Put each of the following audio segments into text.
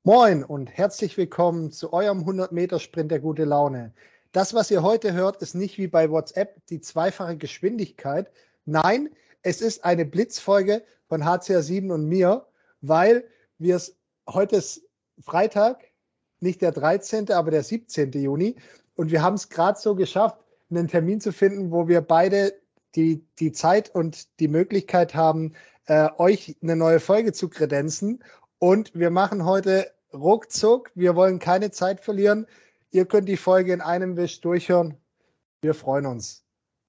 Moin und herzlich willkommen zu eurem 100-Meter-Sprint der gute Laune. Das, was ihr heute hört, ist nicht wie bei WhatsApp die zweifache Geschwindigkeit. Nein, es ist eine Blitzfolge von HCR7 und mir, weil heute ist Freitag, nicht der 13., aber der 17. Juni. Und wir haben es gerade so geschafft, einen Termin zu finden, wo wir beide die Zeit und die Möglichkeit haben, euch eine neue Folge zu kredenzen. Und wir machen heute ruckzuck. Wir wollen keine Zeit verlieren. Ihr könnt die Folge in einem Wisch durchhören. Wir freuen uns.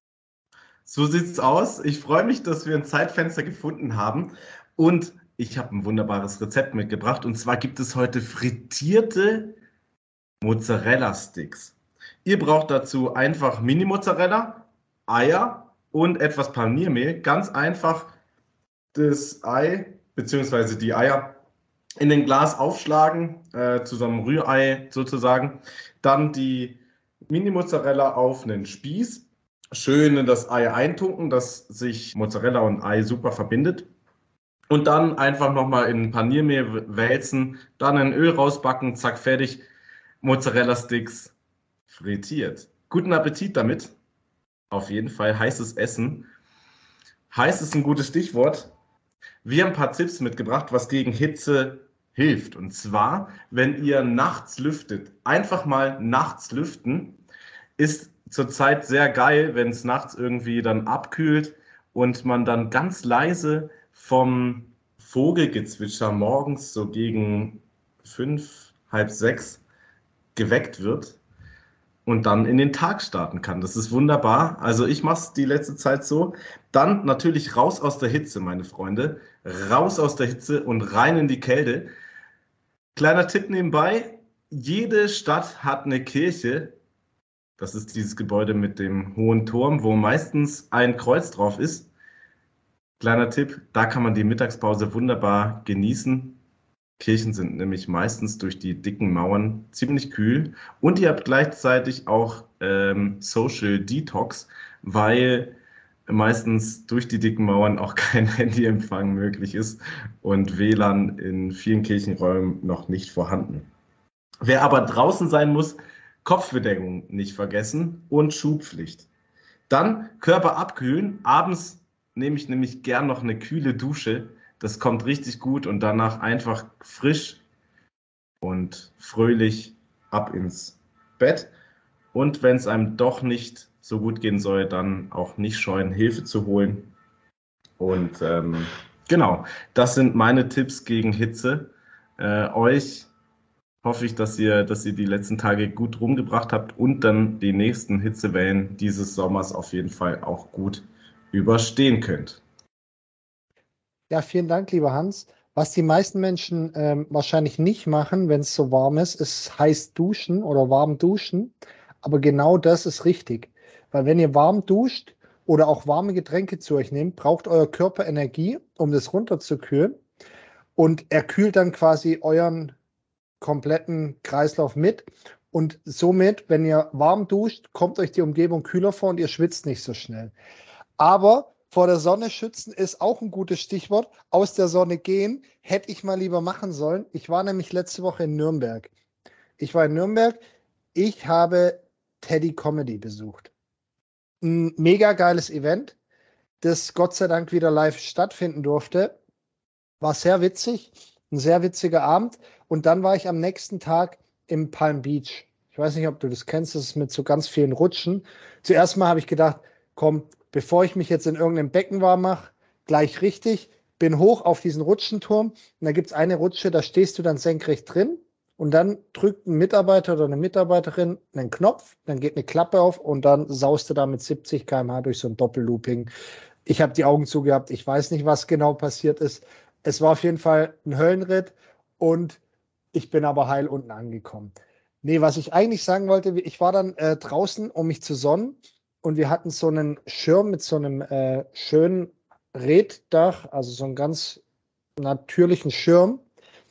So sieht's aus. Ich freue mich, dass wir ein Zeitfenster gefunden haben. Und ich habe ein wunderbares Rezept mitgebracht. Und zwar gibt es heute frittierte Mozzarella-Sticks. Ihr braucht dazu einfach Mini-Mozzarella, Eier und etwas Paniermehl. Ganz einfach das Ei bzw. die Eier in ein Glas aufschlagen, zu so einem Rührei sozusagen. Dann die Mini-Mozzarella auf einen Spieß. Schön in das Ei eintunken, dass sich Mozzarella und Ei super verbindet. Und dann einfach nochmal in Paniermehl wälzen, dann in Öl rausbacken, zack, fertig. Mozzarella-Sticks frittiert. Guten Appetit damit. Auf jeden Fall heißes Essen. Heiß ist ein gutes Stichwort. Wir haben ein paar Tipps mitgebracht, was gegen Hitze hilft. Und zwar, wenn ihr nachts lüftet, einfach mal nachts lüften, ist zurzeit sehr geil, wenn es nachts irgendwie dann abkühlt und man dann ganz leise vom Vogelgezwitscher morgens so gegen 5, halb 6 geweckt wird und dann in den Tag starten kann. Das ist wunderbar. Also ich mache es die letzte Zeit so. Dann natürlich raus aus der Hitze, meine Freunde. Raus aus der Hitze und rein in die Kälte. Kleiner Tipp nebenbei. Jede Stadt hat eine Kirche. Das ist dieses Gebäude mit dem hohen Turm, wo meistens ein Kreuz drauf ist. Kleiner Tipp, da kann man die Mittagspause wunderbar genießen. Kirchen sind nämlich meistens durch die dicken Mauern ziemlich kühl. Und ihr habt gleichzeitig auch Social Detox, weil meistens durch die dicken Mauern auch kein Handyempfang möglich ist und WLAN in vielen Kirchenräumen noch nicht vorhanden. Wer aber draußen sein muss, Kopfbedeckung nicht vergessen und Schuhpflicht. Dann Körper abkühlen. Abends nehme ich nämlich gern noch eine kühle Dusche. Das kommt richtig gut und danach einfach frisch und fröhlich ab ins Bett. Und wenn es einem doch nicht so gut gehen soll, dann auch nicht scheuen, Hilfe zu holen. Und genau, das sind meine Tipps gegen Hitze. Euch hoffe ich, dass ihr die letzten Tage gut rumgebracht habt und dann die nächsten Hitzewellen dieses Sommers auf jeden Fall auch gut überstehen könnt. Ja, vielen Dank, lieber Hans. Was die meisten Menschen wahrscheinlich nicht machen, wenn es so warm ist heiß duschen oder warm duschen. Aber genau das ist richtig. Weil wenn ihr warm duscht oder auch warme Getränke zu euch nehmt, braucht euer Körper Energie, um das runterzukühlen. Und er kühlt dann quasi euren kompletten Kreislauf mit. Und somit, wenn ihr warm duscht, kommt euch die Umgebung kühler vor und ihr schwitzt nicht so schnell. Aber vor der Sonne schützen ist auch ein gutes Stichwort. Aus der Sonne gehen hätte ich mal lieber machen sollen. Ich war nämlich letzte Woche in Nürnberg. Ich habe Teddy Comedy besucht. Ein mega geiles Event, das Gott sei Dank wieder live stattfinden durfte. War sehr witzig, ein sehr witziger Abend. Und dann war ich am nächsten Tag im Palm Beach. Ich weiß nicht, ob du das kennst, das ist mit so ganz vielen Rutschen. Zuerst mal habe ich gedacht, komm, bevor ich mich jetzt in irgendeinem Becken warm mache, gleich richtig, bin hoch auf diesen Rutschenturm und da gibt es eine Rutsche, da stehst du dann senkrecht drin und dann drückt ein Mitarbeiter oder eine Mitarbeiterin einen Knopf, dann geht eine Klappe auf und dann saust du da mit 70 km/h durch so ein Doppellooping. Ich habe die Augen zugehabt, ich weiß nicht, was genau passiert ist. Es war auf jeden Fall ein Höllenritt und ich bin aber heil unten angekommen. Nee, was ich eigentlich sagen wollte, ich war dann draußen, um mich zu sonnen und wir hatten so einen Schirm mit so einem schönen Reetdach, also so einen ganz natürlichen Schirm.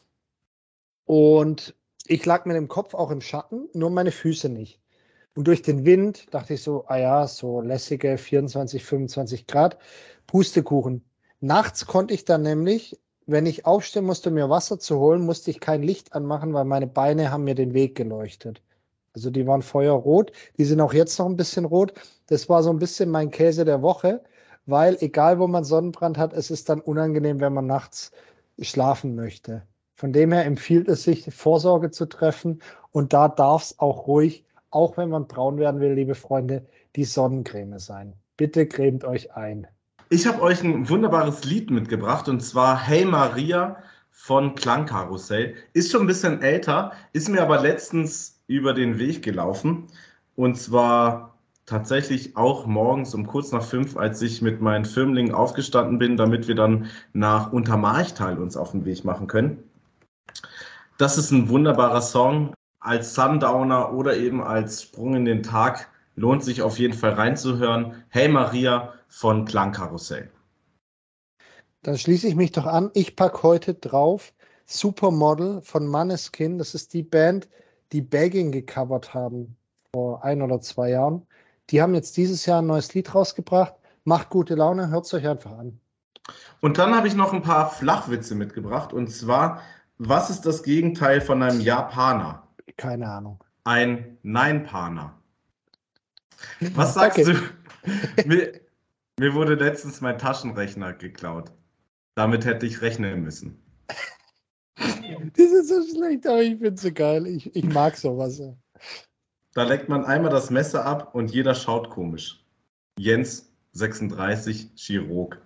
Und ich lag mit dem Kopf auch im Schatten, nur meine Füße nicht. Und durch den Wind dachte ich so, ah ja, so lässige 24, 25 Grad, Pustekuchen. Nachts konnte ich dann nämlich wenn ich aufstehen musste, mir Wasser zu holen, musste ich kein Licht anmachen, weil meine Beine haben mir den Weg geleuchtet. Also die waren feuerrot, die sind auch jetzt noch ein bisschen rot. Das war so ein bisschen mein Käse der Woche, weil egal wo man Sonnenbrand hat, es ist dann unangenehm, wenn man nachts schlafen möchte. Von dem her empfiehlt es sich, Vorsorge zu treffen und da darf es auch ruhig, auch wenn man braun werden will, liebe Freunde, die Sonnencreme sein. Bitte cremt euch ein. Ich habe euch ein wunderbares Lied mitgebracht und zwar Hey Maria von Klangkarussell. Ist schon ein bisschen älter, ist mir aber letztens über den Weg gelaufen und zwar tatsächlich auch morgens um kurz nach 5, als ich mit meinen Firmlingen aufgestanden bin, damit wir dann nach Untermarchtal uns auf den Weg machen können. Das ist ein wunderbarer Song. Als Sundowner oder eben als Sprung in den Tag lohnt sich auf jeden Fall reinzuhören. Hey Maria von Klangkarussell. Dann schließe ich mich doch an. Ich packe heute drauf Supermodel von Måneskin. Das ist die Band, die Begging gecovert haben vor 1 oder 2 Jahren. Die haben jetzt dieses Jahr ein neues Lied rausgebracht. Macht gute Laune, hört es euch einfach an. Und dann habe ich noch ein paar Flachwitze mitgebracht. Und zwar, was ist das Gegenteil von einem Japaner? Keine Ahnung. Ein Nein-Paner. Was sagst Danke. du? Mir wurde letztens mein Taschenrechner geklaut. Damit hätte ich rechnen müssen. Das ist so schlecht, aber ich finde es so geil. Ich mag sowas. Da leckt man einmal das Messer ab und jeder schaut komisch. Jens, 36, Chirurg.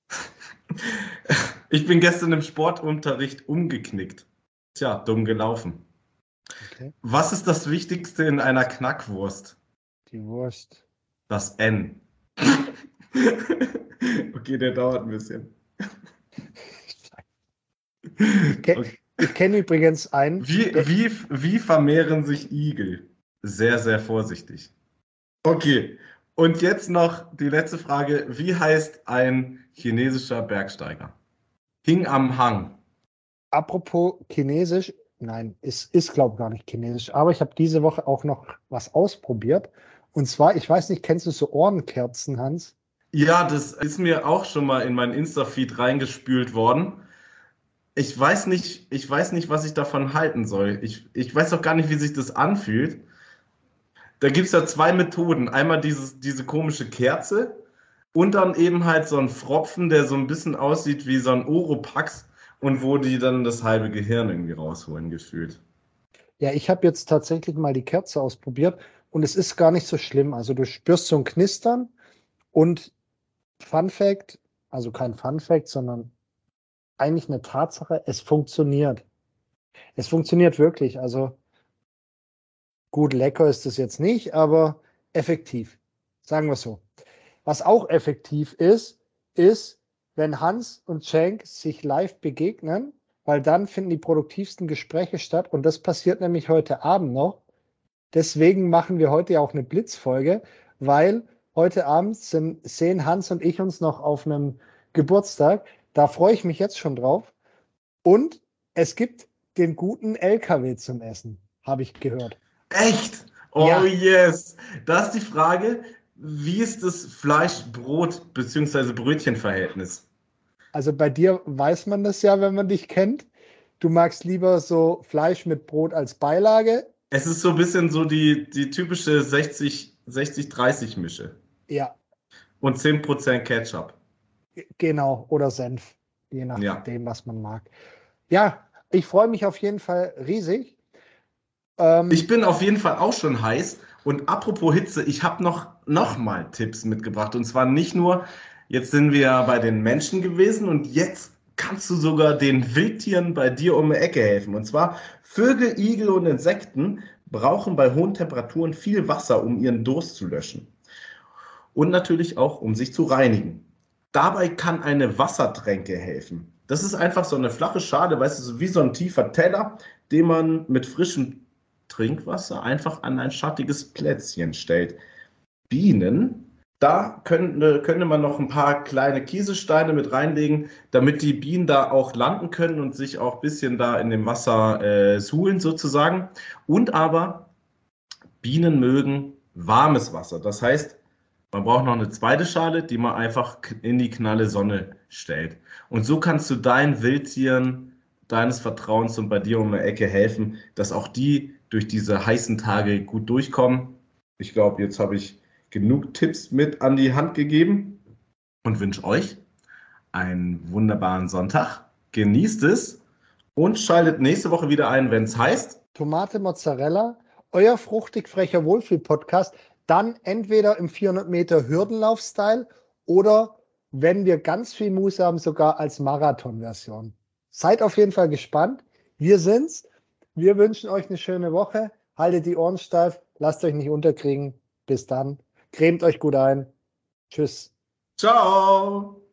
Ich bin gestern im Sportunterricht umgeknickt. Tja, dumm gelaufen. Okay. Was ist das Wichtigste in einer Knackwurst? Die Wurst. Das N. Okay, der dauert ein bisschen. Ich kenne übrigens einen. Wie vermehren sich Igel? Sehr, sehr vorsichtig. Okay, und jetzt noch die letzte Frage. Wie heißt ein chinesischer Bergsteiger? Hing am Hang. Apropos Chinesisch, nein, es ist glaube ich gar nicht Chinesisch, aber ich habe diese Woche auch noch was ausprobiert. Und zwar, ich weiß nicht, kennst du so Ohrenkerzen, Hans? Ja, das ist mir auch schon mal in mein Insta-Feed reingespült worden. Ich weiß nicht, was ich davon halten soll. Ich weiß auch gar nicht, wie sich das anfühlt. Da gibt es ja 2 Methoden. Einmal diese komische Kerze und dann eben halt so ein Pfropfen, der so ein bisschen aussieht wie so ein Oropax und wo die dann das halbe Gehirn irgendwie rausholen, gefühlt. Ja, ich habe jetzt tatsächlich mal die Kerze ausprobiert und es ist gar nicht so schlimm. Also du spürst so ein Knistern und Fun Fact, also kein Fun Fact, sondern eigentlich eine Tatsache, es funktioniert. Es funktioniert wirklich. Also gut, lecker ist es jetzt nicht, aber effektiv. Sagen wir es so. Was auch effektiv ist, wenn Hans und Cenk sich live begegnen, weil dann finden die produktivsten Gespräche statt und das passiert nämlich heute Abend noch. Deswegen machen wir heute ja auch eine Blitzfolge, weil heute Abend sehen Hans und ich uns noch auf einem Geburtstag. Da freue ich mich jetzt schon drauf. Und es gibt den guten LKW zum Essen, habe ich gehört. Echt? Oh Ja. yes. Da ist die Frage, wie ist das Fleisch-Brot- bzw. Brötchen-Verhältnis? Also bei dir weiß man das ja, wenn man dich kennt. Du magst lieber so Fleisch mit Brot als Beilage. Es ist so ein bisschen so die typische 60-30-Mische. Ja, Und 10% Ketchup. genau. Oder Senf, je Ja. nachdem, was man mag. Ja, ich freue mich auf jeden Fall riesig. Ich bin auf jeden Fall auch schon heiß. Und apropos Hitze, ich habe noch mal Tipps mitgebracht. Und zwar nicht nur, jetzt sind wir ja bei den Menschen gewesen und jetzt kannst du sogar den Wildtieren bei dir um die Ecke helfen. Und zwar Vögel, Igel und Insekten brauchen bei hohen Temperaturen viel Wasser, um ihren Durst zu löschen. Und natürlich auch, um sich zu reinigen. Dabei kann eine Wassertränke helfen. Das ist einfach so eine flache Schale, weißt du, so wie so ein tiefer Teller, den man mit frischem Trinkwasser einfach an ein schattiges Plätzchen stellt. Bienen, da könnte man noch ein paar kleine Kieselsteine mit reinlegen, damit die Bienen da auch landen können und sich auch ein bisschen da in dem Wasser suhlen sozusagen. Und aber Bienen mögen warmes Wasser. Das heißt, Man braucht noch eine zweite Schale, die man einfach in die knalle Sonne stellt. Und so kannst du deinen Wildtieren deines Vertrauens und bei dir um die Ecke helfen, dass auch die durch diese heißen Tage gut durchkommen. Ich glaube, jetzt habe ich genug Tipps mit an die Hand gegeben und wünsche euch einen wunderbaren Sonntag. Genießt es und schaltet nächste Woche wieder ein, wenn es heißt Tomate Mozzarella, euer fruchtig frecher Wohlfühl-Podcast, dann entweder im 400 Meter Hürdenlauf-Style oder, wenn wir ganz viel Muße haben, sogar als Marathon-Version. Seid auf jeden Fall gespannt. Wir sind's. Wir wünschen euch eine schöne Woche. Haltet die Ohren steif. Lasst euch nicht unterkriegen. Bis dann. Cremt euch gut ein. Tschüss. Ciao!